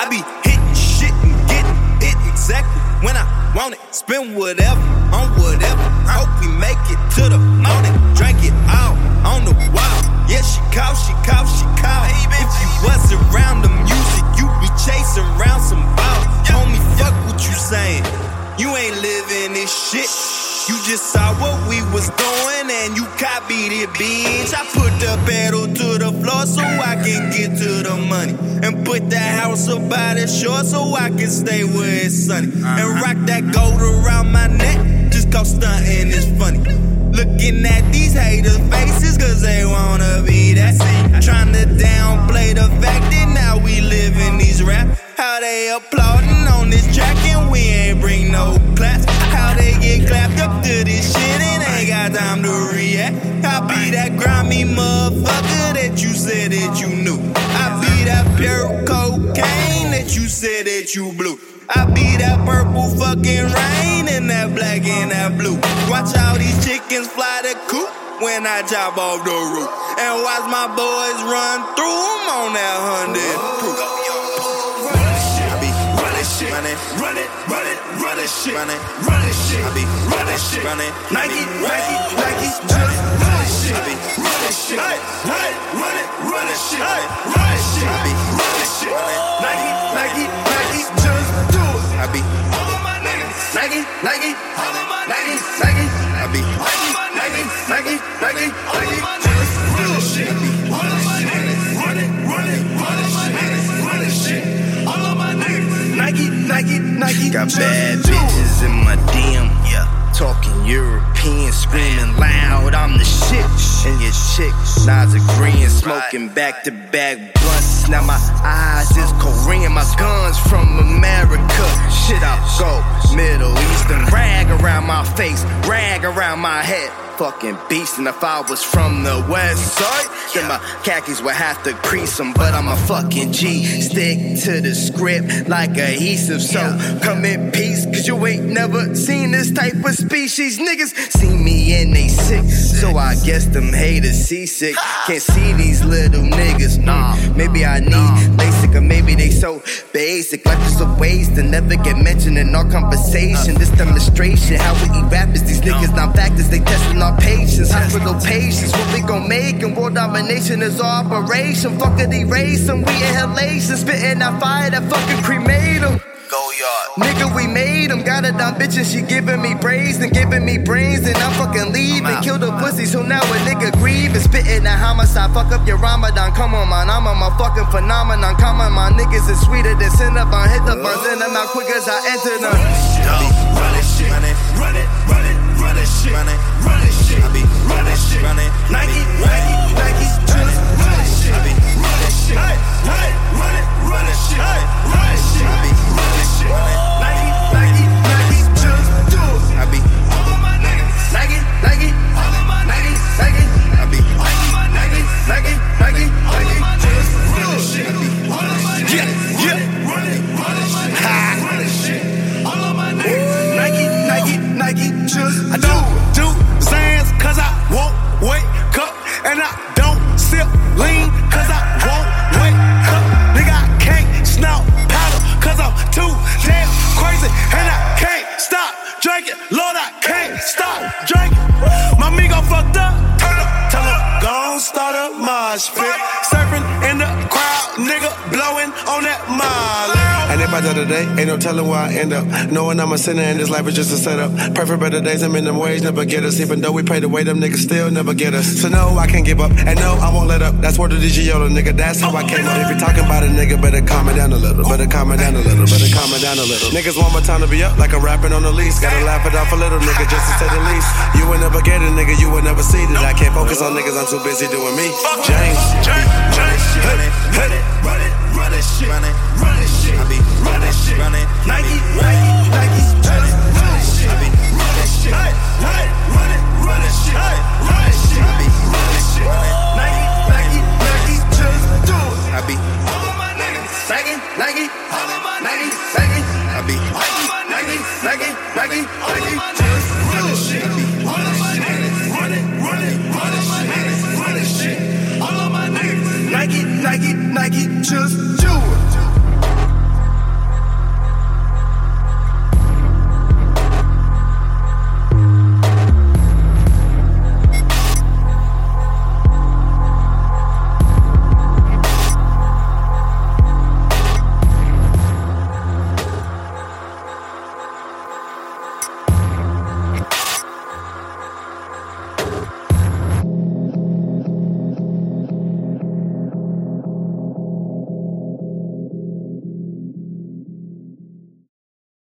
I be hitting shit and getting it exactly when I want it. Spend whatever on whatever. Hope we make it to the morning. Drink it all on the wall. Yeah, she call. If you wasn't around the music, you be chasing around some balls. Homie, fuck what you saying. You ain't living this shit. You just saw what we was doing and you copied it, bitch. I put the pedal to the floor so I can get to the money. And put that house up by the shore so I can stay where it's sunny. And rock that gold around my neck just cause stunting is funny. Looking at these haters' faces cause they wanna be that. Tryna downplay the fact that now we live in these rap. How they applauding on this track and we ain't bring no claps. How they get clapped up to this shit and ain't got time to react. I be that grimy motherfucker that you said that you knew. I be that pure cocaine that you said that you blew. I be that purple fucking rain and that black and that blue. Watch all these chickens fly the coop when I chop off the roof. And watch my boys run through them on that 100 proof. I be running shit, run it, shit, run it shit. I be running shit, running Nike, just running shit. I be running shit, running shit, I be running shit, Nike, just do it. I be Nike, I be Nike, just running shit. I be running shit. All of my niggas, Nike, got bad bitches in my DM, yeah. Talking European, screaming loud, I'm the shit. And your chick, nods agreeing, smoking back-to-back blunts. Now my eyes is Korean, my guns from America. Shit, I go Middle Eastern, rag around my face, rag around my head. Fucking beast, and if I was from the west side, then my khakis would have to crease them. But I'm a fucking G, stick to the script like adhesive. So come in peace, cause you ain't never seen this type of species. Niggas see me and they sick, so I guess them haters seasick. Can't see these little niggas, maybe I need LASIK, or maybe they so basic. Life is a waste and never get mentioned in our conversation. This demonstration, how we eat rappers, these niggas not factors, they testing our patience, hospital patience. What we gon' make and world domination is our operation. Fuck it, erase them, we inhalation, spitting that fire that fucking cremate them. Go yard. Nigga, we made him. Got a dumb bitch and she giving me praise and giving me brains. And I'm fucking leaving. Kill the pussy, so now a nigga grieve and spitting that homicide. Fuck up your Ramadan. Come on, man. I'm a motherfucking phenomenon. Come on, my niggas is sweeter than Cinnabon. Hit the buns in them out quick as I enter them. Run it shit, run it shit, run it shit. I be running shit, running Nike, just run it shit. I be running shit, run it shit, I be running shit, Nike, just do it. I be all of my niggas, Nike, I be Nike, just run it shit. I be all of my niggas, run it shit, all of my niggas, Nike, just I don't do Zans cause I won't wake up. And I don't sip lean cause I won't wake up. Nigga, I can't snort powder cause I'm too damn crazy. And I can't stop drinking. Lord, I can't stop drinking. My amigo fucked up. Tell him, gon' start a mosh pit. Surfing in the crowd, nigga blowing on that molly. And if I die today, ain't no telling where I end up. Knowing I'm a sinner and this life is just a setup. Pray for better days and minimum wage never get us. Even though we pay the way, them niggas still never get us. So no, I can't give up, and no, I won't let up. That's word of the Giotto, nigga, that's how I came up. If you're talking about a nigga, better calm it down a little. Better calm it down a little. Niggas want my time to be up like I'm rapping on the lease. Gotta laugh it off a little, nigga, just to say the least. You will never get it, nigga, you will never see it. I can't focus on niggas, I'm too busy doing me. James, run it shit, I be running shit, Nike, just run it shit, I be running shit,